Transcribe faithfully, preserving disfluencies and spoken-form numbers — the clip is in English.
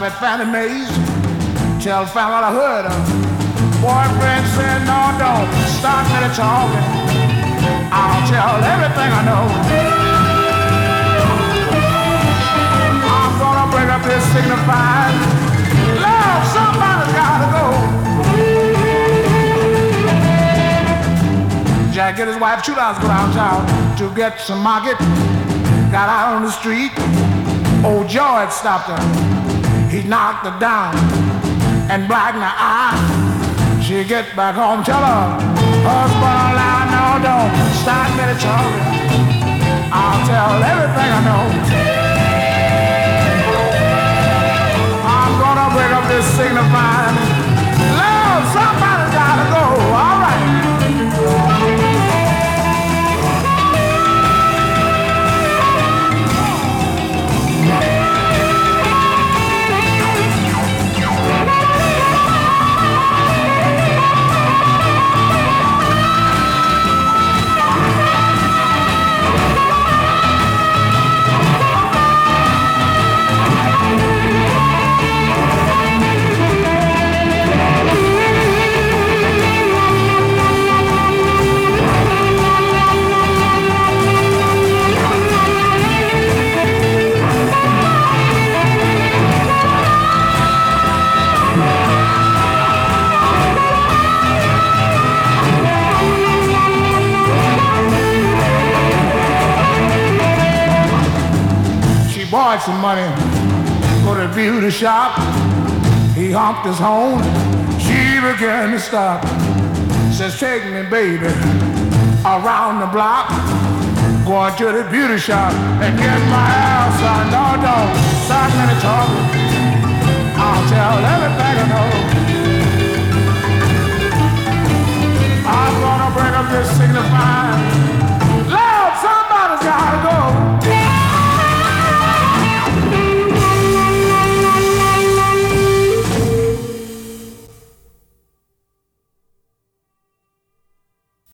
at Fannie Mae's. Tell Fannie what I heard her. Boyfriend said, no, don't start me to talking. I'll tell everything I know. I'm gonna bring up this signified love, somebody's gotta go. Jack get his wife two dollars go downtown to get some market. Got out on the street. Old Joe had stopped her. He knocked her down and blackened her eye. She get back home, tell her husband, lie, no, don't start me to talking. I'll tell everything I know. I'm gonna break up this signifying love, somebody's gotta go. All right. Borrowed some money, go to the beauty shop. He honked his horn, she began to stop. Says, take me, baby, around the block. Going to the beauty shop and get my ass on. No, don't start me to talk. I'll tell everything I know.